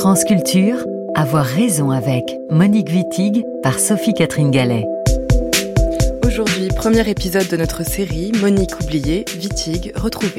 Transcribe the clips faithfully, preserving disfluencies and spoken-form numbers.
France Culture, Avoir raison avec Monique Wittig par Sophie-Catherine Gallet. Aujourd'hui, premier épisode de notre série Monique oubliée, Wittig retrouvée.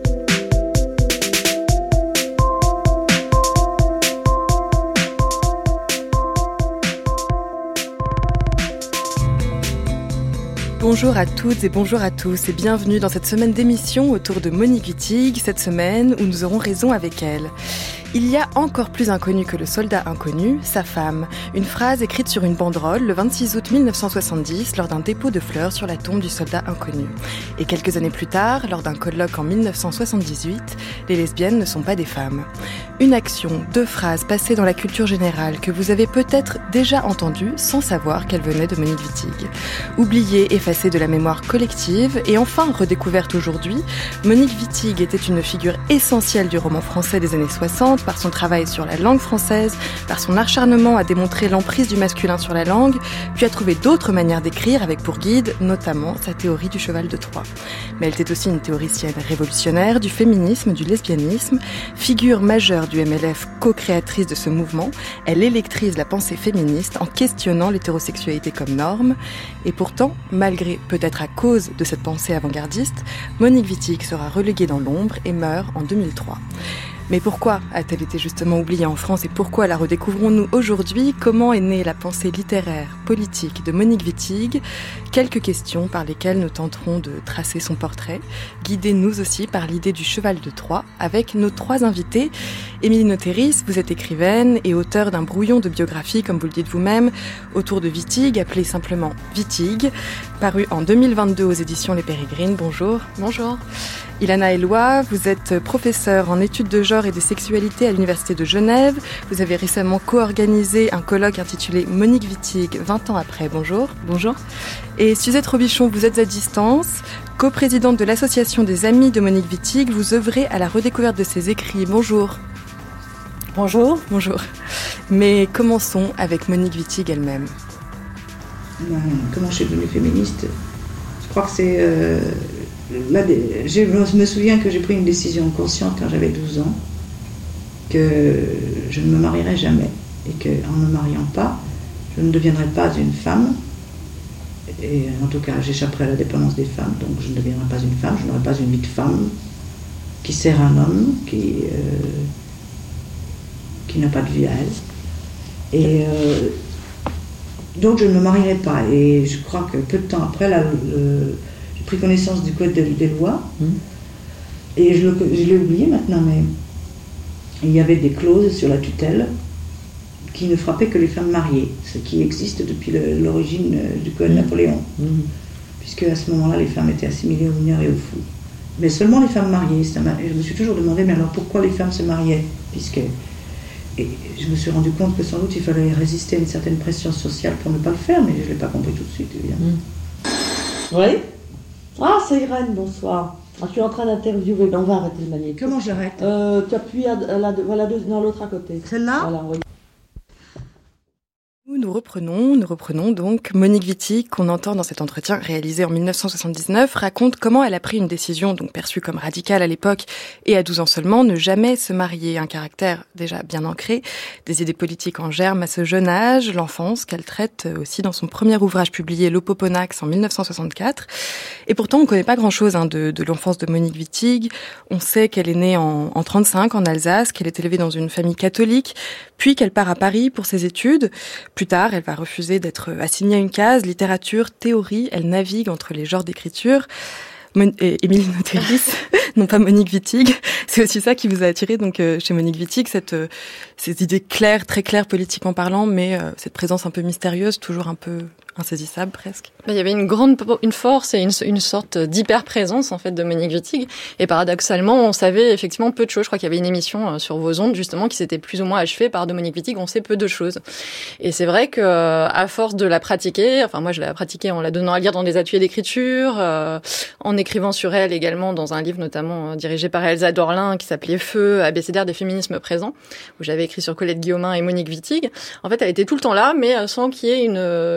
Bonjour à toutes et bonjour à tous et bienvenue dans cette semaine d'émission autour de Monique Wittig, cette semaine où nous aurons raison avec elle. Il y a encore plus inconnu que le soldat inconnu, sa femme. Une phrase écrite sur une banderole le vingt-six août mille neuf cent soixante-dix lors d'un dépôt de fleurs sur la tombe du soldat inconnu. Et quelques années plus tard, lors d'un colloque en mille neuf cent soixante-dix-huit, les lesbiennes ne sont pas des femmes. Une action, deux phrases passées dans la culture générale que vous avez peut-être déjà entendues sans savoir qu'elles venaient de Monique Wittig. Oubliée, effacée de la mémoire collective et enfin redécouverte aujourd'hui, Monique Wittig était une figure essentielle du roman français des années soixante par son travail sur la langue française, par son acharnement à démontrer l'emprise du masculin sur la langue, puis à trouver d'autres manières d'écrire avec pour guide, notamment sa théorie du cheval de Troie. Mais elle était aussi une théoricienne révolutionnaire du féminisme, du lesbianisme, figure majeure du M L F, co-créatrice de ce mouvement. Elle électrise la pensée féministe en questionnant l'hétérosexualité comme norme. Et pourtant, malgré, peut-être à cause de cette pensée avant-gardiste, Monique Wittig sera reléguée dans l'ombre et meurt en deux mille trois. Mais pourquoi a-t-elle été justement oubliée en France et pourquoi la redécouvrons-nous aujourd'hui ? Comment est née la pensée littéraire, politique de Monique Wittig ? Quelques questions par lesquelles nous tenterons de tracer son portrait, guidés nous aussi par l'idée du cheval de Troie, avec nos trois invités. Émilie Noteris, vous êtes écrivaine et auteure d'un brouillon de biographie, comme vous le dites vous-même, autour de Wittig, appelé simplement Wittig, paru en deux mille vingt-deux aux éditions Les Pérégrines. Bonjour. Bonjour. Ilana Eloi, vous êtes professeure en études de genre et des sexualités à l'Université de Genève. Vous avez récemment co-organisé un colloque intitulé Monique Wittig, vingt ans après. Bonjour. Bonjour. Et Suzette Robichon, vous êtes à distance, coprésidente de l'Association des Amis de Monique Wittig. Vous œuvrez à la redécouverte de ses écrits. Bonjour. Bonjour. Bonjour. Mais commençons avec Monique Wittig elle-même. Comment je suis devenue féministe ? Je crois que c'est... Euh... Là, je me souviens que j'ai pris une décision consciente quand j'avais douze ans, que je ne me marierais jamais et qu'en ne me mariant pas, je ne deviendrais pas une femme, et en tout cas j'échapperais à la dépendance des femmes, donc je ne deviendrais pas une femme, je n'aurais pas une vie de femme qui sert un homme, qui, euh, qui n'a pas de vie à elle. Et euh, donc je ne me marierai pas, et je crois que peu de temps après, là, le, pris connaissance du code des lois, mmh. et je, le, je l'ai oublié maintenant, mais il y avait des clauses sur la tutelle qui ne frappaient que les femmes mariées, ce qui existe depuis le, l'origine du code mmh. Napoléon, mmh. puisque à ce moment-là, les femmes étaient assimilées aux mineurs et aux fous. Mais seulement les femmes mariées. Ça m'a, je me suis toujours demandé, mais alors pourquoi les femmes se mariaient, puisque et je me suis rendu compte que sans doute il fallait résister à une certaine pression sociale pour ne pas le faire, mais je ne l'ai pas compris tout de suite, évidemment. Mmh. Oui. Ah, c'est Irène, bonsoir. Ah, je suis en train d'interviewer, on va arrêter le magnéto. Comment j'arrête ? euh, Tu appuies à, à la, voilà, dans l'autre à côté. Celle-là ? Voilà, oui. Nous reprenons, nous reprenons donc Monique Wittig, qu'on entend dans cet entretien réalisé en mille neuf cent soixante-dix-neuf, raconte comment elle a pris une décision, donc perçue comme radicale à l'époque, et à douze ans seulement, ne jamais se marier. Un caractère déjà bien ancré, des idées politiques en germe à ce jeune âge, l'enfance qu'elle traite aussi dans son premier ouvrage publié, L'Opoponax, en mille neuf cent soixante-quatre. Et pourtant, on ne connaît pas grand-chose hein, de, de l'enfance de Monique Wittig. On sait qu'elle est née en, en trente-cinq, en Alsace, qu'elle est élevée dans une famille catholique, puis qu'elle part à Paris pour ses études. Plus tard, elle va refuser d'être assignée à une case, littérature, théorie, elle navigue entre les genres d'écriture. Mon- et Émilie Noteris, non pas Monique Wittig, c'est aussi ça qui vous a attiré donc euh, chez Monique Wittig, cette euh, ces idées claires, très claires politiquement parlant, mais euh, cette présence un peu mystérieuse, toujours un peu insaisissable presque. Il y avait une grande une force et une, une sorte d'hyper-présence en fait de Monique Wittig. Et paradoxalement, on savait effectivement peu de choses. Je crois qu'il y avait une émission sur vos ondes justement qui s'était plus ou moins achevée par de Monique Wittig. On sait peu de choses. Et c'est vrai que à force de la pratiquer, enfin moi je l'ai pratiquée en la donnant à lire dans des ateliers d'écriture, euh, en écrivant sur elle également dans un livre notamment euh, dirigé par Elsa Dorlin qui s'appelait Feu, abécédaire des féminismes présents, où j'avais écrit sur Colette Guillaumin et Monique Wittig. En fait, elle était tout le temps là, mais sans qu'il y ait une, une consistance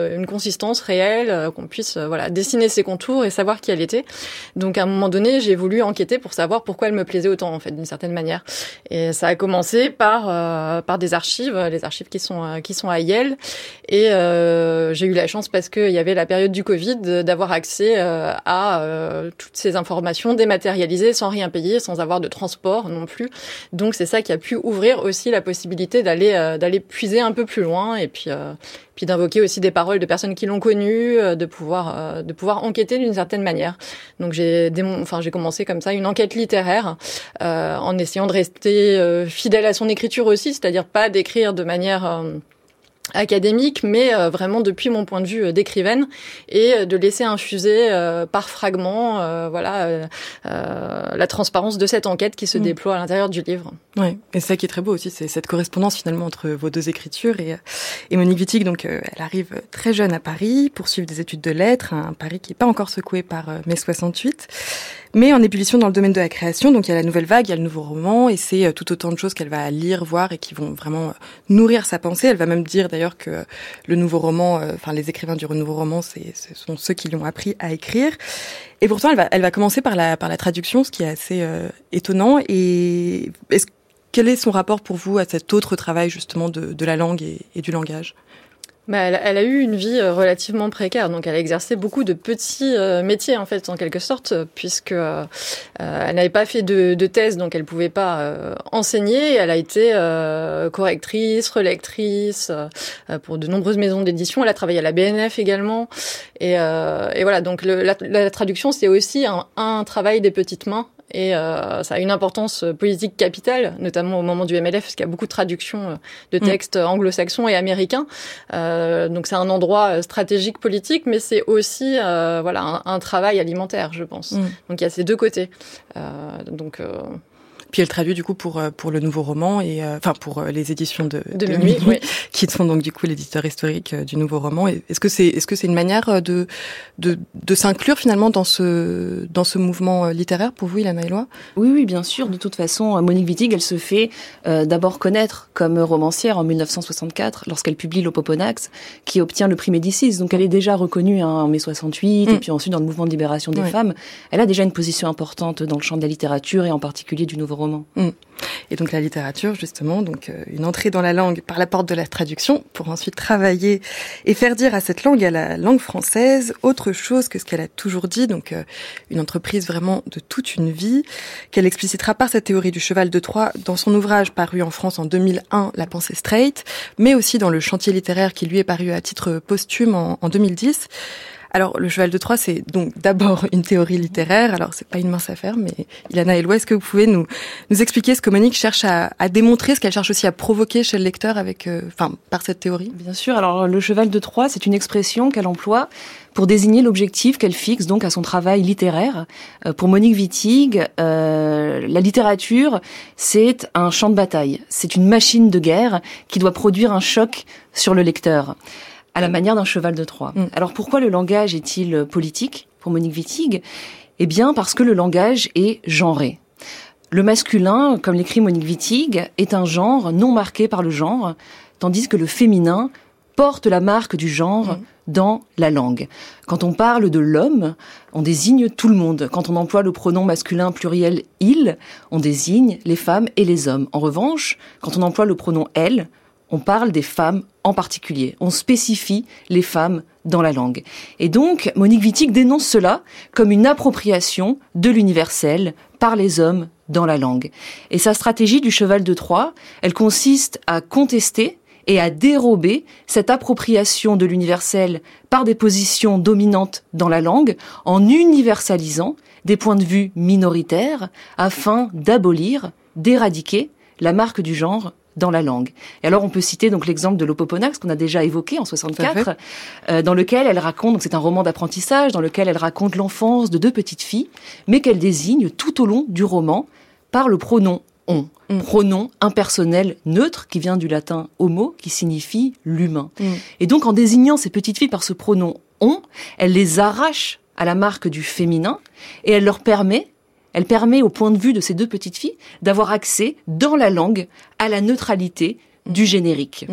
existence réelle, euh, qu'on puisse euh, voilà dessiner ses contours et savoir qui elle était. Donc à un moment donné, j'ai voulu enquêter pour savoir pourquoi elle me plaisait autant en fait, d'une certaine manière. Et ça a commencé par euh, par des archives, les archives qui sont euh, qui sont à Yale. Et euh, j'ai eu la chance parce que il y avait la période du Covid d'avoir accès euh, à euh, toutes ces informations dématérialisées sans rien payer, sans avoir de transport non plus. Donc c'est ça qui a pu ouvrir aussi la possibilité d'aller euh, d'aller puiser un peu plus loin et puis euh, puis d'invoquer aussi des paroles de personnes qui l'ont connue, euh, de pouvoir euh, de pouvoir enquêter d'une certaine manière. Donc j'ai démon- enfin j'ai commencé comme ça une enquête littéraire euh, en essayant de rester euh, fidèle à son écriture aussi, c'est-à-dire pas d'écrire de manière euh, académique, mais euh, vraiment depuis mon point de vue euh, d'écrivaine, et euh, de laisser infuser euh, par fragments, euh, voilà, euh, euh, la transparence de cette enquête qui se mmh. déploie à l'intérieur du livre. Oui, et c'est ça qui est très beau aussi, c'est cette correspondance finalement entre vos deux écritures. Et, et Monique Wittig, donc, euh, elle arrive très jeune à Paris, poursuivre des études de lettres, un Paris qui n'est pas encore secoué par euh, mai soixante-huit, mais en ébullition dans le domaine de la création. Donc il y a la nouvelle vague, il y a le nouveau roman, et c'est euh, tout autant de choses qu'elle va lire, voir, et qui vont vraiment euh, nourrir sa pensée. Elle va même dire d'ailleurs que le nouveau roman, enfin euh, les écrivains du nouveau roman, c'est, ce sont ceux qui l'ont appris à écrire. Et pourtant, elle va, elle va commencer par la, par la traduction, ce qui est assez euh, étonnant. Et est-ce, quel est son rapport pour vous à cet autre travail justement de, de la langue et, et du langage ? Bah, elle, elle a eu une vie relativement précaire, donc elle a exercé beaucoup de petits euh, métiers en fait, en quelque sorte, puisque euh, elle n'avait pas fait de, de thèse, donc elle pouvait pas euh, enseigner. Elle a été euh, correctrice, relectrice euh, pour de nombreuses maisons d'édition. Elle a travaillé à la B N F également, et, euh, et voilà. Donc le, la, la traduction, c'est aussi un, un travail des petites mains. Et euh, ça a une importance politique capitale, notamment au moment du M L F, parce qu'il y a beaucoup de traductions de textes mmh. anglo-saxons et américains. Euh, donc c'est un endroit stratégique politique, mais c'est aussi euh, voilà un, un travail alimentaire, je pense. Mmh. Donc il y a ces deux côtés. Euh, donc euh... Puis elle traduit du coup pour pour le nouveau roman et euh, enfin pour les éditions de, de, de Minuit, oui. qui sont donc du coup l'éditeur historique du nouveau roman. Et est-ce que c'est est-ce que c'est une manière de de de s'inclure finalement dans ce dans ce mouvement littéraire pour vous, Ilana Eloi ? Oui oui, bien sûr. De toute façon, Monique Wittig, elle se fait euh, d'abord connaître comme romancière en dix-neuf cent soixante-quatre lorsqu'elle publie l'Opoponax, qui obtient le prix Médicis. Donc elle est déjà reconnue hein, en mai soixante-huit mmh. et puis ensuite dans le mouvement de libération des ouais. femmes. Elle a déjà une position importante dans le champ de la littérature et en particulier du nouveau roman. Mmh. Et donc la littérature, justement, donc euh, une entrée dans la langue par la porte de la traduction, pour ensuite travailler et faire dire à cette langue, à la langue française, autre chose que ce qu'elle a toujours dit, donc euh, une entreprise vraiment de toute une vie, qu'elle explicitera par cette théorie du cheval de Troie dans son ouvrage paru en France en deux mille un, La pensée straight, mais aussi dans le chantier littéraire qui lui est paru à titre posthume en, en deux mille dix. Alors, le cheval de Troie, c'est donc d'abord une théorie littéraire. Alors, c'est pas une mince affaire, mais Ilana Eloi, est-ce que vous pouvez nous nous expliquer ce que Monique cherche à, à démontrer, ce qu'elle cherche aussi à provoquer chez le lecteur avec, euh, enfin, par cette théorie ? Bien sûr. Alors, le cheval de Troie, c'est une expression qu'elle emploie pour désigner l'objectif qu'elle fixe donc à son travail littéraire. Euh, pour Monique Wittig, euh, la littérature, c'est un champ de bataille. C'est une machine de guerre qui doit produire un choc sur le lecteur, à la manière d'un cheval de Troie. Mmh. Alors pourquoi le langage est-il politique pour Monique Wittig ? Eh bien parce que le langage est genré. Le masculin, comme l'écrit Monique Wittig, est un genre non marqué par le genre, tandis que le féminin porte la marque du genre mmh. dans la langue. Quand on parle de l'homme, on désigne tout le monde. Quand on emploie le pronom masculin pluriel « il », on désigne les femmes et les hommes. En revanche, quand on emploie le pronom « elle », on parle des femmes en particulier. On spécifie les femmes dans la langue. Et donc, Monique Wittig dénonce cela comme une appropriation de l'universel par les hommes dans la langue. Et sa stratégie du cheval de Troie, elle consiste à contester et à dérober cette appropriation de l'universel par des positions dominantes dans la langue en universalisant des points de vue minoritaires afin d'abolir, d'éradiquer la marque du genre dans la langue. Et alors on peut citer donc l'exemple de l'Opoponax qu'on a déjà évoqué en soixante-quatre, euh, dans lequel elle raconte, donc c'est un roman d'apprentissage, dans lequel elle raconte l'enfance de deux petites filles, mais qu'elle désigne tout au long du roman par le pronom on, mm. pronom impersonnel neutre qui vient du latin homo, qui signifie l'humain. Mm. Et donc en désignant ces petites filles par ce pronom on, elle les arrache à la marque du féminin et elle leur permet Elle permet, au point de vue de ces deux petites filles, d'avoir accès, dans la langue, à la neutralité du générique. Mmh.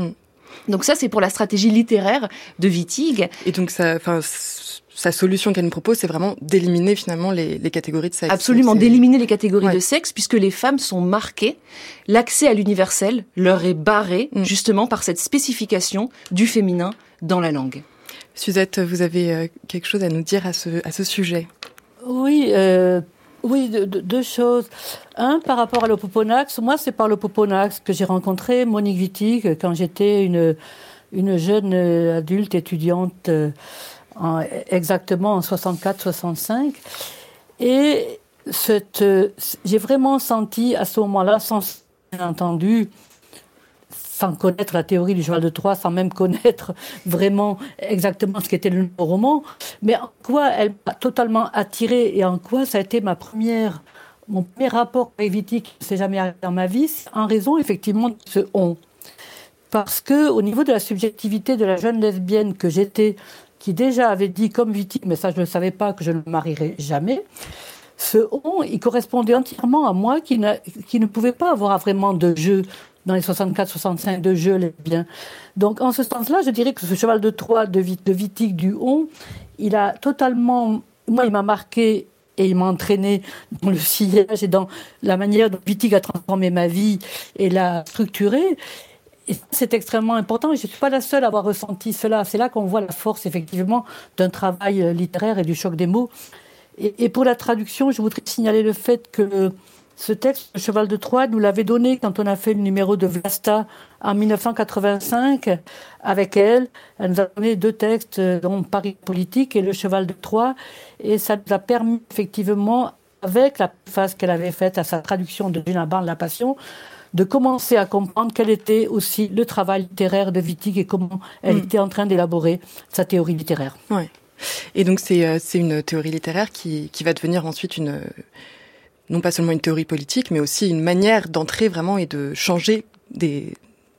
Donc ça, c'est pour la stratégie littéraire de Wittig. Et donc, ça, enfin, sa solution qu'elle nous propose, c'est vraiment d'éliminer finalement les, les catégories de sexe. Absolument, c'est... d'éliminer les catégories ouais. de sexe, puisque les femmes sont marquées. L'accès à l'universel leur est barré, mm. justement, par cette spécification du féminin dans la langue. Suzette, vous avez quelque chose à nous dire à ce, à ce sujet? Oui, euh, oui, deux, deux choses. Un, par rapport à l'Opoponax, moi, c'est par l'Opoponax que j'ai rencontré Monique Wittig quand j'étais une, une jeune adulte étudiante, euh, en, exactement en soixante-quatre soixante-cinq. Et cette, j'ai vraiment senti à ce moment-là, sans bien entendu, sans connaître la théorie du cheval de Troie, sans même connaître vraiment exactement ce qu'était le roman, mais en quoi elle m'a totalement attirée et en quoi ça a été ma première, mon premier rapport avec Wittig qui ne s'est jamais arrivé dans ma vie, en raison effectivement de ce « on ». Parce que au niveau de la subjectivité de la jeune lesbienne que j'étais, qui déjà avait dit comme Wittig, mais ça je ne savais pas, que je ne me marierais jamais, ce « on », il correspondait entièrement à moi qui ne, qui ne pouvait pas avoir vraiment de jeu dans les soixante-quatre soixante-cinq de jeu lesbien. Donc, en ce sens-là, je dirais que ce cheval de Troie de, de Wittig du on, il a totalement... Moi, il m'a marqué et il m'a entraîné dans le sillage et dans la manière dont Wittig a transformé ma vie et l'a structurée. Et c'est extrêmement important. Et je ne suis pas la seule à avoir ressenti cela. C'est là qu'on voit la force, effectivement, d'un travail littéraire et du choc des mots. Et, et pour la traduction, je voudrais signaler le fait que ce texte, Le Cheval de Troie, nous l'avait donné quand on a fait le numéro de Vlasta en dix-neuf cent quatre-vingt-cinq avec elle. Elle nous a donné deux textes, dont Paris politique et Le Cheval de Troie. Et ça nous a permis, effectivement, avec la préface qu'elle avait faite à sa traduction de Julien Barnes, La Passion, de commencer à comprendre quel était aussi le travail littéraire de Wittig et comment elle mmh. était en train d'élaborer sa théorie littéraire. Ouais. Et donc, c'est, c'est une théorie littéraire qui, qui va devenir ensuite une... non pas seulement une théorie politique, mais aussi une manière d'entrer vraiment et de changer des,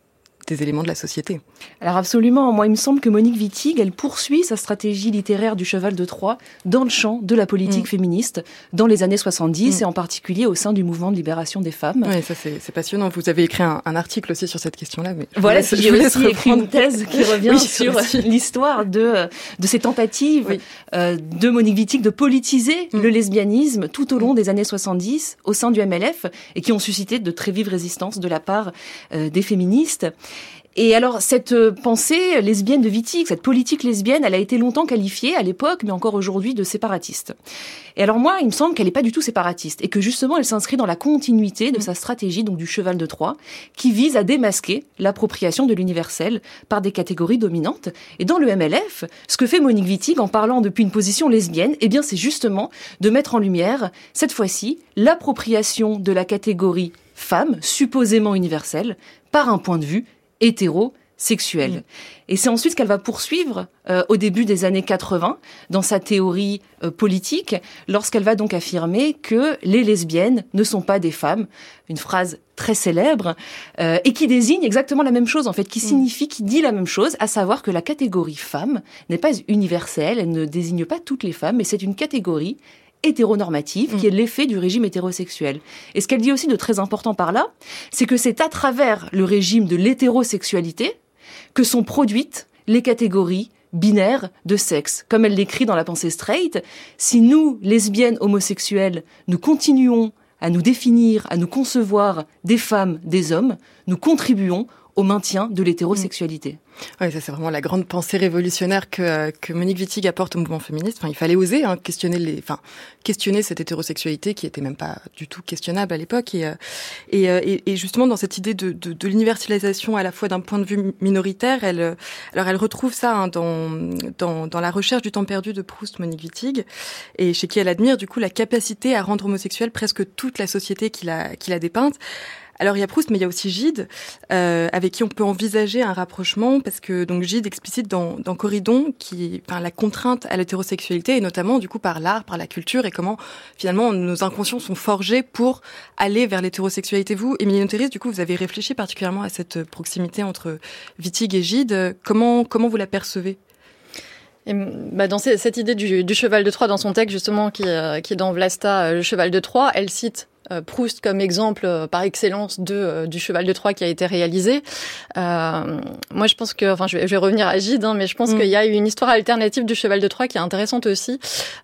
des éléments de la société. Alors absolument, moi il me semble que Monique Wittig, elle poursuit sa stratégie littéraire du cheval de Troie dans le champ de la politique mmh. féministe dans les années soixante-dix mmh. et en particulier au sein du mouvement de libération des femmes. Oui, ça c'est, c'est passionnant. Vous avez écrit un, un article aussi sur cette question-là. Mais voilà, laisse, j'ai aussi écrit une thèse qui revient oui, sur aussi. l'histoire de, de ces tentatives oui. euh, de Monique Wittig de politiser mmh. le lesbianisme tout au long mmh. des années soixante-dix au sein du M L F et qui ont suscité de très vives résistances de la part euh, des féministes. Et alors, cette pensée lesbienne de Wittig, cette politique lesbienne, elle a été longtemps qualifiée à l'époque, mais encore aujourd'hui, de séparatiste. Et alors moi, il me semble qu'elle n'est pas du tout séparatiste, et que justement, elle s'inscrit dans la continuité de sa stratégie, donc du cheval de Troie, qui vise à démasquer l'appropriation de l'universel par des catégories dominantes. Et dans le M L F, ce que fait Monique Wittig en parlant depuis une position lesbienne, eh bien, c'est justement de mettre en lumière, cette fois-ci, l'appropriation de la catégorie femme, supposément universelle, par un point de vue hétérosexuelle. Mmh. Et c'est ensuite ce qu'elle va poursuivre euh, au début des années quatre-vingts dans sa théorie euh, politique, lorsqu'elle va donc affirmer que les lesbiennes ne sont pas des femmes, une phrase très célèbre, euh, et qui désigne exactement la même chose, en fait, qui mmh. signifie, qui dit la même chose, à savoir que la catégorie femme n'est pas universelle, elle ne désigne pas toutes les femmes, mais c'est une catégorie hétéronormative, qui est l'effet du régime hétérosexuel. Et ce qu'elle dit aussi de très important par là, c'est que c'est à travers le régime de l'hétérosexualité que sont produites les catégories binaires de sexe. Comme elle l'écrit dans La Pensée straight, si nous, lesbiennes homosexuelles, nous continuons à nous définir, à nous concevoir des femmes, des hommes, nous contribuons au maintien de l'hétérosexualité. Oui, ça c'est vraiment la grande pensée révolutionnaire que que Monique Wittig apporte au mouvement féministe. Enfin, il fallait oser hein, questionner les, enfin questionner cette hétérosexualité qui était même pas du tout questionnable à l'époque. Et et et, et justement dans cette idée de, de de l'universalisation à la fois d'un point de vue minoritaire, elle alors elle retrouve ça hein, dans dans dans La Recherche du temps perdu de Proust, Monique Wittig, et chez qui elle admire du coup la capacité à rendre homosexuelle presque toute la société qu'il a qu'il a dépeinte. Alors il y a Proust, mais il y a aussi Gide, euh, avec qui on peut envisager un rapprochement, parce que donc Gide explicite dans, dans Corydon qui, enfin, la contrainte à l'hétérosexualité, et notamment du coup par l'art, par la culture, et comment finalement nos inconscients sont forgés pour aller vers l'hétérosexualité. Vous, Émilie Noteris, du coup, vous avez réfléchi particulièrement à cette proximité entre Wittig et Gide. Comment comment vous la percevez ? Et bah dans cette idée du, du cheval de Troie, dans son texte justement qui, euh, qui est dans Vlasta, euh, le cheval de Troie, elle cite euh, Proust comme exemple euh, par excellence de euh, du Cheval de Troie qui a été réalisé. Euh, moi, je pense que, enfin, je vais, je vais revenir à Gide, hein, mais je pense mmh. qu'il y a une histoire alternative du Cheval de Troie qui est intéressante aussi.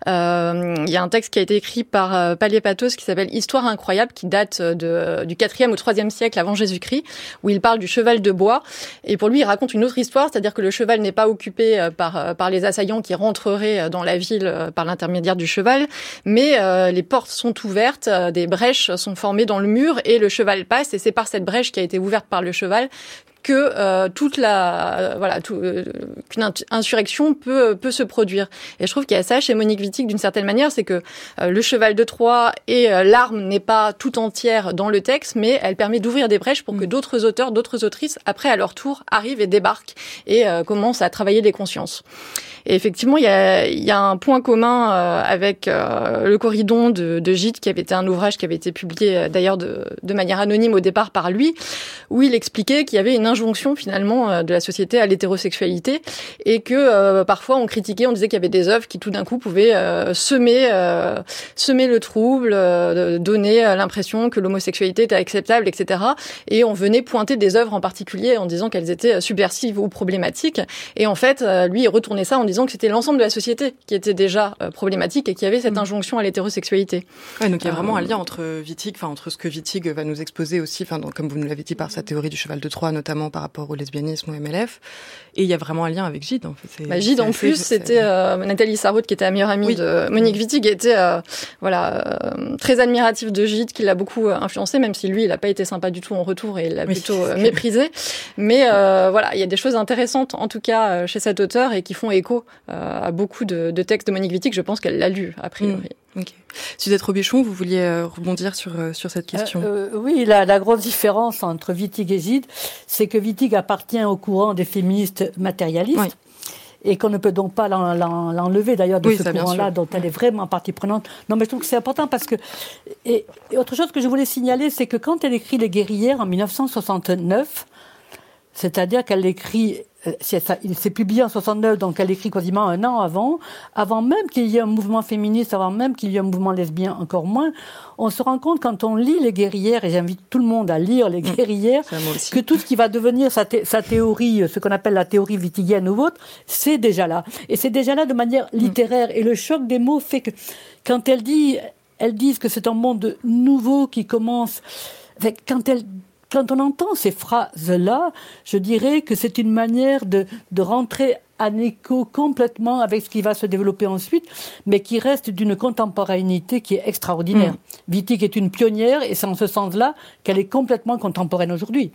Euh, il y a un texte qui a été écrit par euh, Palaipatos qui s'appelle Histoire incroyable, qui date de du quatrième au troisième siècle avant Jésus-Christ, où il parle du cheval de bois. Et pour lui, il raconte une autre histoire, c'est-à-dire que le cheval n'est pas occupé euh, par euh, par les assaillants qui rentreraient dans la ville euh, par l'intermédiaire du cheval, mais euh, les portes sont ouvertes, euh, des brèches sont formées dans le mur et le cheval passe, et c'est par cette brèche qui a été ouverte par le cheval que euh, toute la euh, voilà tout, euh, qu'une insurrection peut peut se produire. Et je trouve qu'il y a ça chez Monique Wittig d'une certaine manière, c'est que euh, le cheval de Troie et euh, l'arme n'est pas tout entière dans le texte, mais elle permet d'ouvrir des brèches pour que d'autres auteurs, d'autres autrices, après à leur tour, arrivent et débarquent et euh, commencent à travailler les consciences. Et effectivement, il y a, il y a un point commun euh, avec euh, le Corridon de, de Gide, qui avait été un ouvrage qui avait été publié euh, d'ailleurs de, de manière anonyme au départ par lui, où il expliquait qu'il y avait une injonction finalement euh, de la société à l'hétérosexualité, et que euh, parfois on critiquait, on disait qu'il y avait des œuvres qui tout d'un coup pouvaient euh, semer, euh, semer le trouble, euh, donner euh, l'impression que l'homosexualité était acceptable, et cetera. Et on venait pointer des œuvres en particulier en disant qu'elles étaient subversives ou problématiques. Et en fait, euh, lui, il retournait ça en disant que c'était l'ensemble de la société qui était déjà euh, problématique et qui avait cette mmh. injonction à l'hétérosexualité. Ouais, donc il y a vraiment euh, un lien entre Wittig, enfin entre ce que Wittig va nous exposer aussi, enfin comme vous nous l'avez dit par sa théorie du cheval de Troie, notamment par rapport au lesbianisme, au M L F, et il y a vraiment un lien avec Gide. En fait. C'est, bah, Gide, en plus, assez... c'était euh, Nathalie Sarraute, qui était la meilleure amie oui. de Monique Wittig, était euh, voilà euh, très admirative de Gide, qui l'a beaucoup euh, influencé, même si lui, il n'a pas été sympa du tout en retour et il l'a oui. plutôt euh, méprisé. Mais euh, voilà, il y a des choses intéressantes, en tout cas euh, chez cet auteur, et qui font écho euh, à beaucoup de, de textes de Monique Wittig. Je pense qu'elle l'a lu, a priori. Mmh. Okay. Suzette Robichon, vous vouliez euh, rebondir sur euh, sur cette question. euh, euh, Oui, la, la grosse différence entre Wittig et Gide, c'est que Wittig appartient au courant des féministes matérialistes. Oui. Et qu'on ne peut donc pas l'en, l'en, l'enlever d'ailleurs de oui, ce courant-là dont elle est vraiment partie prenante. Non, mais je trouve que c'est important parce que... Et, et autre chose que je voulais signaler, c'est que quand elle écrit Les Guerrières en dix-neuf cent soixante-neuf, c'est-à-dire qu'elle écrit... C'est ça, il s'est publié en soixante-neuf, donc elle écrit quasiment un an avant, avant même qu'il y ait un mouvement féministe, avant même qu'il y ait un mouvement lesbien, encore moins. On se rend compte quand on lit Les Guerrières, et j'invite tout le monde à lire Les Guerrières, mmh, que tout ce qui va devenir sa, thé- sa théorie, ce qu'on appelle la théorie wittigienne ou autre, c'est déjà là. Et c'est déjà là de manière littéraire. Mmh. Et le choc des mots fait que quand elle dit, elles disent que c'est un monde nouveau qui commence, quand elle Quand on entend ces phrases-là, je dirais que c'est une manière de, de rentrer en écho complètement avec ce qui va se développer ensuite, mais qui reste d'une contemporanéité qui est extraordinaire. Mmh. Wittig est une pionnière, et c'est en ce sens-là qu'elle est complètement contemporaine aujourd'hui.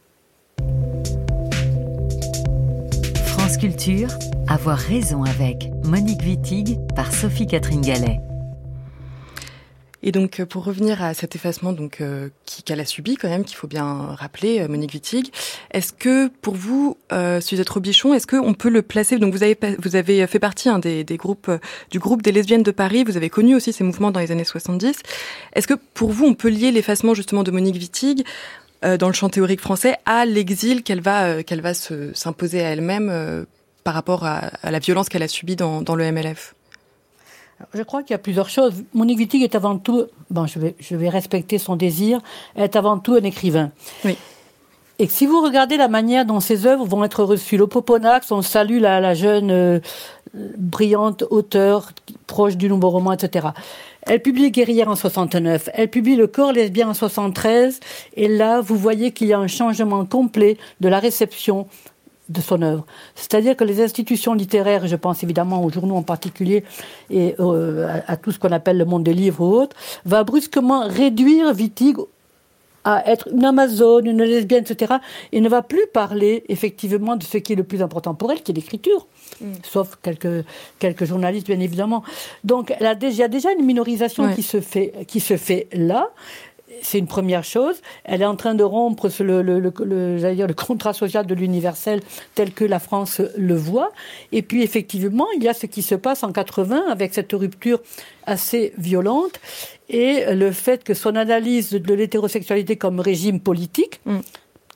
France Culture, avoir raison avec Monique Wittig par Sophie-Catherine Gallet. Et donc, pour revenir à cet effacement donc euh, qui, qu'elle a subi quand même, qu'il faut bien rappeler, euh, Monique Wittig, est-ce que pour vous, euh, Suzette Robichon, est-ce qu'on peut le placer, donc vous avez vous avez fait partie hein, des, des groupes euh, du groupe des lesbiennes de Paris, vous avez connu aussi ces mouvements dans les années soixante-dix. Est-ce que pour vous, on peut lier l'effacement justement de Monique Wittig euh, dans le champ théorique français à l'exil qu'elle va euh, qu'elle va se, s'imposer à elle-même euh, par rapport à, à la violence qu'elle a subie dans, dans le M L F? Je crois qu'il y a plusieurs choses. Monique Wittig est avant tout, bon, je vais, je vais respecter son désir, elle est avant tout un écrivain. Oui. Et que si vous regardez la manière dont ses œuvres vont être reçues, le Poponax, on salue la, la jeune, euh, brillante auteure, proche du nouveau roman, et cetera. Elle publie Guerrière en soixante-neuf, elle publie Le corps lesbien en soixante-treize, et là, vous voyez qu'il y a un changement complet de la réception de son œuvre. C'est-à-dire que les institutions littéraires, je pense évidemment aux journaux en particulier, et euh, à, à tout ce qu'on appelle le monde des livres ou autres, va brusquement réduire Wittig à être une amazone, une lesbienne, et cetera, et ne va plus parler effectivement de ce qui est le plus important pour elle, qui est l'écriture, mm. sauf quelques, quelques journalistes, bien évidemment. Donc il y a déjà une minorisation ouais. qui se fait, qui se fait là. C'est une première chose. Elle est en train de rompre le, le, le, le, j'allais dire, le contrat social de l'universel tel que la France le voit. Et puis, effectivement, il y a ce qui se passe en quatre-vingts avec cette rupture assez violente et le fait que son analyse de l'hétérosexualité comme régime politique, mm.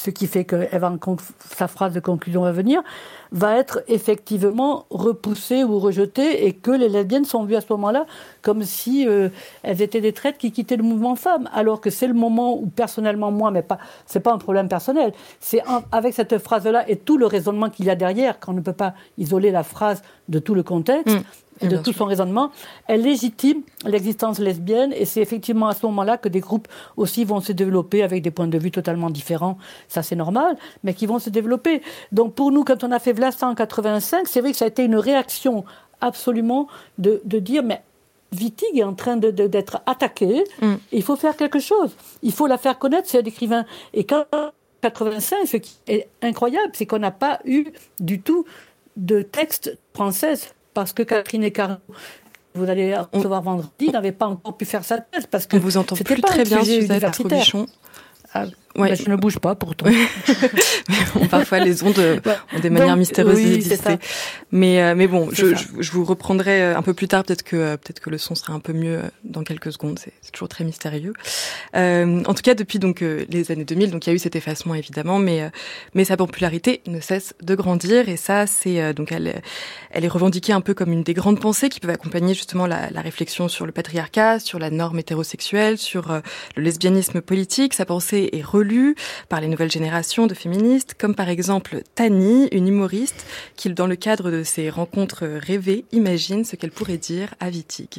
ce qui fait que elle va, sa phrase de conclusion va venir, va être effectivement repoussée ou rejetée, et que les lesbiennes sont vues à ce moment-là comme si euh, elles étaient des traites qui quittaient le mouvement femme, alors que c'est le moment où personnellement moi, mais pas, c'est pas un problème personnel, c'est un, avec cette phrase-là et tout le raisonnement qu'il y a derrière, qu'on ne peut pas isoler la phrase de tout le contexte, mmh. et de tout son raisonnement, elle légitime l'existence lesbienne, et c'est effectivement à ce moment-là que des groupes aussi vont se développer avec des points de vue totalement différents, ça c'est normal, mais qui vont se développer. Donc pour nous, quand on a fait Vlasta en quatre-vingt-cinq, c'est vrai que ça a été une réaction absolument de, de dire, mais Wittig est en train de, de, d'être attaqué, mm. il faut faire quelque chose, il faut la faire connaître, c'est un écrivain. Et quand en quatre-vingt-cinq, ce qui est incroyable, c'est qu'on n'a pas eu du tout de texte française, parce que Catherine Ecarno, vous allez recevoir vendredi, n'avait pas encore pu faire sa thèse, parce que on vous entend plus très bien, Suzette Robichon. Ah, ouais. Ben je ne bouge pas pourtant. Parfois les ondes ont des manières Donc, mystérieuses oui, d'exister. Mais euh, mais bon, je, je, je vous reprendrai un peu plus tard. Peut-être que euh, peut-être que le son sera un peu mieux dans quelques secondes. C'est, c'est toujours très mystérieux. Euh, en tout cas, depuis donc euh, les années deux mille, donc il y a eu cet effacement évidemment, mais euh, mais sa popularité ne cesse de grandir. Et ça, c'est euh, donc elle elle est revendiquée un peu comme une des grandes pensées qui peuvent accompagner justement la, la réflexion sur le patriarcat, sur la norme hétérosexuelle, sur euh, le lesbianisme politique. Sa pensée est relue par les nouvelles générations de féministes, comme par exemple Tani, une humoriste, qui, dans le cadre de ses rencontres rêvées, imagine ce qu'elle pourrait dire à Wittig.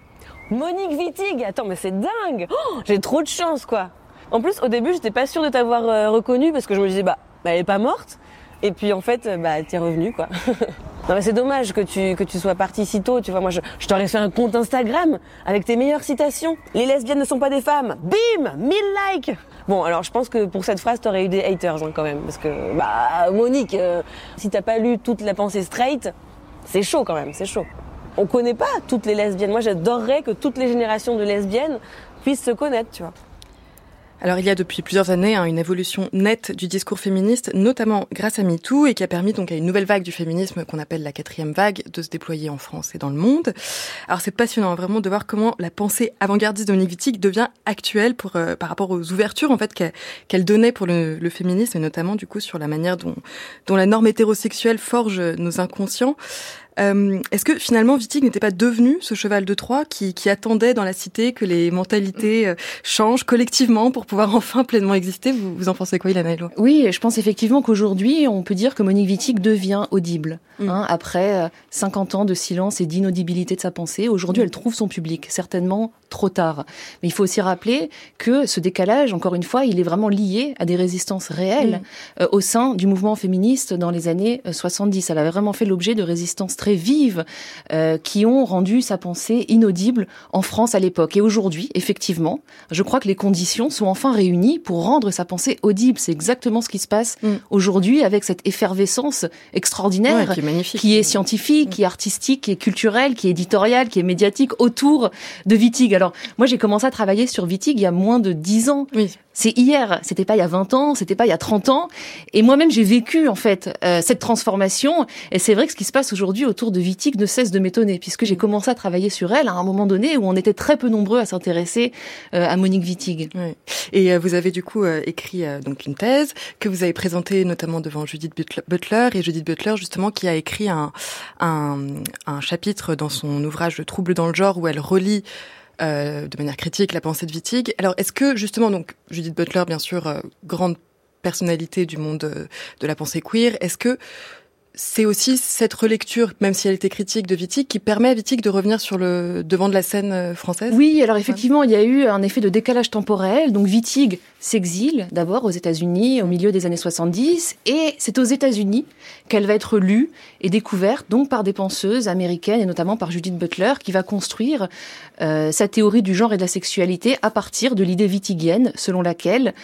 Monique Wittig, attends, mais c'est dingue, oh, j'ai trop de chance, quoi. En plus, au début, j'étais pas sûre de t'avoir euh, reconnue, parce que je me disais, bah, bah, elle est pas morte. Et puis, en fait, bah, t'es revenue, quoi. Non, mais c'est dommage que tu, que tu sois partie si tôt, tu vois. Moi, je, je t'aurais fait un compte Instagram avec tes meilleures citations. Les lesbiennes ne sont pas des femmes. Bim! mille likes! Bon, alors, je pense que pour cette phrase, t'aurais eu des haters, hein, quand même. Parce que, bah, Monique, euh, si t'as pas lu toute la pensée straight, c'est chaud, quand même, c'est chaud. On connaît pas toutes les lesbiennes. Moi, j'adorerais que toutes les générations de lesbiennes puissent se connaître, tu vois. Alors il y a depuis plusieurs années hein, une évolution nette du discours féministe, notamment grâce à MeToo, et qui a permis donc à une nouvelle vague du féminisme qu'on appelle la quatrième vague de se déployer en France et dans le monde. Alors c'est passionnant vraiment de voir comment la pensée avant-gardiste de Monique Wittig devient actuelle pour euh, par rapport aux ouvertures en fait qu'elle, qu'elle donnait pour le, le féminisme, et notamment du coup sur la manière dont, dont la norme hétérosexuelle forge nos inconscients. Euh, est-ce que finalement Wittig n'était pas devenu ce cheval de Troie qui, qui attendait dans la cité que les mentalités euh, changent collectivement pour pouvoir enfin pleinement exister? Vous, vous en pensez quoi, Ilana Eloi? Oui, je pense effectivement qu'aujourd'hui, on peut dire que Monique Wittig devient audible. Mmh. Hein, après euh, cinquante ans de silence et d'inaudibilité de sa pensée, aujourd'hui, mmh. elle trouve son public, certainement trop tard. Mais il faut aussi rappeler que ce décalage, encore une fois, il est vraiment lié à des résistances réelles mmh. euh, au sein du mouvement féministe dans les années euh, soixante-dix. Elle avait vraiment fait l'objet de résistances très vives euh, qui ont rendu sa pensée inaudible en France à l'époque. Et aujourd'hui, effectivement, je crois que les conditions sont enfin réunies pour rendre sa pensée audible. C'est exactement ce qui se passe mmh. aujourd'hui avec cette effervescence extraordinaire ouais, qui est magnifique, qui est scientifique, mmh. qui est artistique, qui est culturelle, qui est éditoriale, qui est médiatique autour de Wittig. Alors, moi, j'ai commencé à travailler sur Wittig il y a moins de dix ans. Oui. C'est hier, c'était pas il y a vingt ans, c'était pas il y a trente ans. Et moi-même, j'ai vécu, en fait, euh, cette transformation. Et c'est vrai que ce qui se passe aujourd'hui autour de Wittig ne cesse de m'étonner, puisque j'ai commencé à travailler sur elle à un moment donné où on était très peu nombreux à s'intéresser euh, à Monique Wittig. Oui. Et euh, vous avez du coup euh, écrit euh, donc une thèse que vous avez présentée notamment devant Judith Butler, et Judith Butler, justement, qui a écrit un, un, un chapitre dans son ouvrage Le trouble dans le genre où elle relie Euh, de manière critique la pensée de Wittig. Alors, est-ce que, justement, donc, Judith Butler, bien sûr, euh, grande personnalité du monde euh, de la pensée queer, est-ce que c'est aussi cette relecture, même si elle était critique de Wittig, qui permet à Wittig de revenir sur le devant de la scène française? Oui, alors effectivement, il y a eu un effet de décalage temporel. Donc Wittig s'exile d'abord aux États-Unis au milieu des années soixante-dix, et c'est aux États-Unis qu'elle va être lue et découverte donc par des penseuses américaines, et notamment par Judith Butler, qui va construire euh, sa théorie du genre et de la sexualité à partir de l'idée wittigienne selon laquelle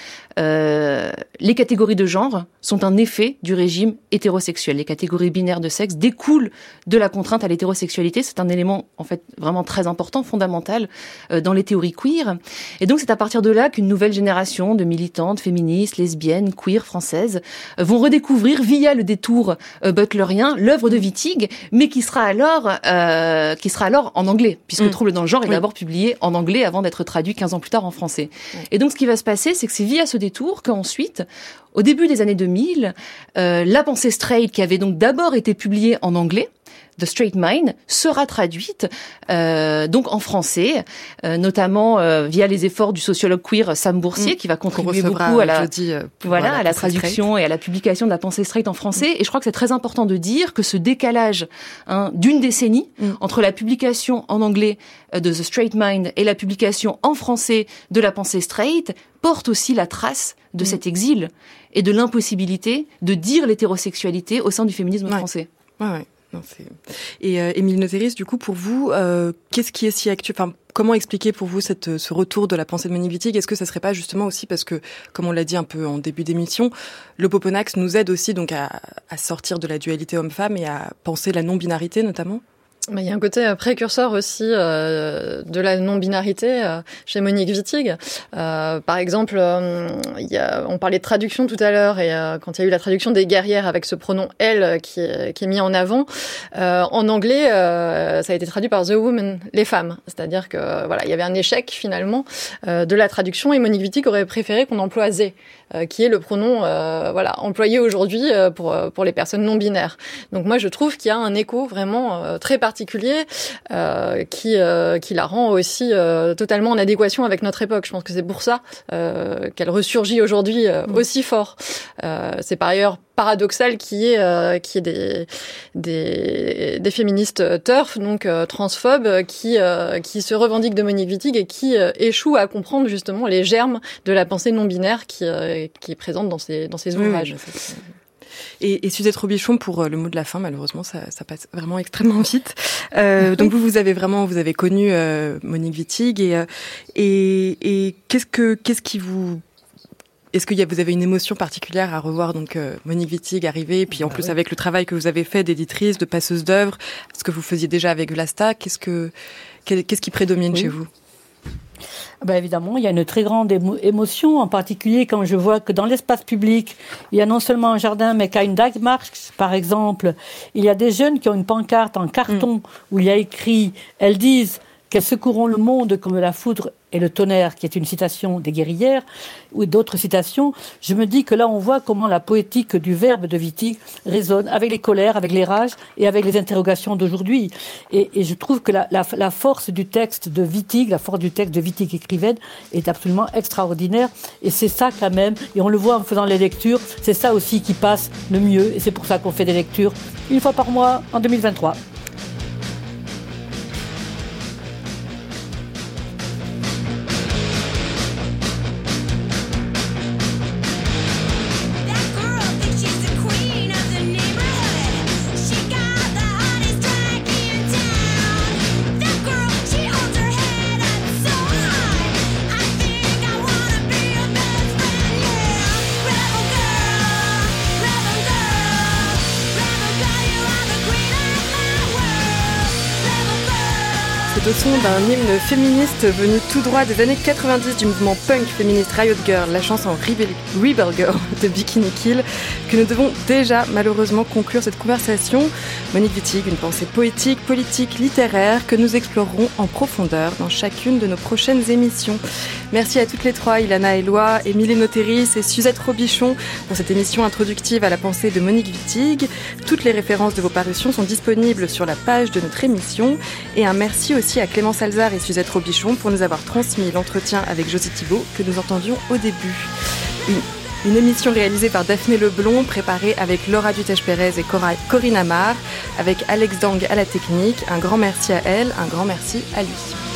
euh, les catégories de genre sont un effet du régime hétérosexuel. Les catégories binaires de sexe découlent de la contrainte à l'hétérosexualité. C'est un élément en fait vraiment très important, fondamental euh, dans les théories queer. Et donc c'est à partir de là qu'une nouvelle génération de militantes, féministes, lesbiennes, queer françaises euh, vont redécouvrir via le détour euh, butlerien l'œuvre de Wittig, mais qui sera alors euh, qui sera alors en anglais, puisque mmh. Trouble dans le genre est oui. d'abord publié en anglais avant d'être traduit quinze ans plus tard en français. Oui. Et donc ce qui va se passer, c'est que c'est via ce détour qu'ensuite au début des années deux mille, euh, La pensée straight, qui avait donc d'abord été publiée en anglais, The Straight Mind, sera traduite euh, donc en français, euh, notamment euh, via les efforts du sociologue queer Sam Boursier, mmh. qui va contribuer beaucoup à la, jeudi, euh, voilà, la à la traduction straight. Et à la publication de La pensée straight en français. Mmh. Et je crois que c'est très important de dire que ce décalage hein, d'une décennie mmh. entre la publication en anglais euh, de The Straight Mind et la publication en français de La pensée straight porte aussi la trace de mmh. cet exil et de l'impossibilité de dire l'hétérosexualité au sein du féminisme ouais. français. Ouais, ouais. Non, c'est... Et euh, Émilie Noteris, du coup, pour vous, euh, qu'est-ce qui est si actuel, enfin, comment expliquer pour vous cette, ce retour de la pensée de Monique Wittig ? Est-ce que ça serait pas justement aussi parce que, comme on l'a dit un peu en début d'émission, le Poponax nous aide aussi donc à, à sortir de la dualité homme-femme et à penser la non-binarité notamment ? Il y a un côté précurseur aussi euh, de la non-binarité euh, chez Monique Wittig. Euh, par exemple, euh, il y a, on parlait de traduction tout à l'heure, et euh, quand il y a eu la traduction des guerrières avec ce pronom « elle » qui est, qui est mis en avant, euh, en anglais, euh, ça a été traduit par « the women », les femmes. C'est-à-dire que voilà, il y avait un échec finalement euh, de la traduction, et Monique Wittig aurait préféré qu'on emploie « they ». Euh, qui est le pronom euh, voilà employé aujourd'hui euh, pour pour les personnes non binaires. Donc moi je trouve qu'il y a un écho vraiment euh, très particulier euh, qui euh, qui la rend aussi euh, totalement en adéquation avec notre époque. Je pense que c'est pour ça euh, qu'elle ressurgit aujourd'hui euh, mmh. aussi fort. Euh, c'est par ailleurs paradoxal qu'il y ait euh, qu'il y ait des des des féministes turf donc euh, transphobes qui euh, qui se revendiquent de Monique Wittig et qui euh, échouent à comprendre justement les germes de la pensée non binaire qui euh, qui est présente dans ces dans ces ouvrages. Oui, oui, et, et Suzette Robichon, pour le mot de la fin, malheureusement, ça, ça passe vraiment extrêmement vite. Euh, donc vous, vous avez vraiment, vous avez connu euh, Monique Wittig et et et qu'est-ce que qu'est-ce qui vous Est-ce que y a, vous avez une émotion particulière à revoir donc euh, Monique Wittig arriver, et puis en bah plus oui. avec le travail que vous avez fait d'éditrice, de passeuse d'œuvres, ce que vous faisiez déjà avec Vlasta, qu'est-ce que qu'est-ce qui prédomine oui. chez vous ? Ben évidemment, il y a une très grande émo- émotion, en particulier quand je vois que dans l'espace public, il y a non seulement un jardin, mais qu'à une Dagmarks, par exemple, il y a des jeunes qui ont une pancarte en carton mmh. où il y a écrit « Elles disent qu'elles secourront le monde comme la foudre et le tonnerre », qui est une citation des guerrières, ou d'autres citations. Je me dis que là, on voit comment la poétique du verbe de Wittig résonne avec les colères, avec les rages et avec les interrogations d'aujourd'hui. Et, et je trouve que la, la, la force du texte de Wittig, la force du texte de Wittig écrivaine est absolument extraordinaire. Et c'est ça quand même, et on le voit en faisant les lectures, c'est ça aussi qui passe le mieux. Et c'est pour ça qu'on fait des lectures une fois par mois en deux mille vingt-trois. Le son d'un hymne féministe venu tout droit des années quatre-vingt-dix du mouvement punk féministe Riot Girl, la chanson Rebel, Rebel Girl de Bikini Kill, que nous devons déjà malheureusement conclure cette conversation. Monique Wittig, une pensée poétique, politique, littéraire que nous explorerons en profondeur dans chacune de nos prochaines émissions. Merci à toutes les trois, Ilana Eloi, Émilie Noteris et Suzette Robichon pour cette émission introductive à la pensée de Monique Wittig. Toutes les références de vos parutions sont disponibles sur la page de notre émission. Et un merci aussi à Clémence Alzard et Suzette Robichon pour nous avoir transmis l'entretien avec Josie Thibault que nous entendions au début. Une, une émission réalisée par Daphné Leblond, préparée avec Laura Dutèche-Pérez et Cora, Corinne Amar, avec Alex Dang à la technique. Un grand merci à elle, un grand merci à lui.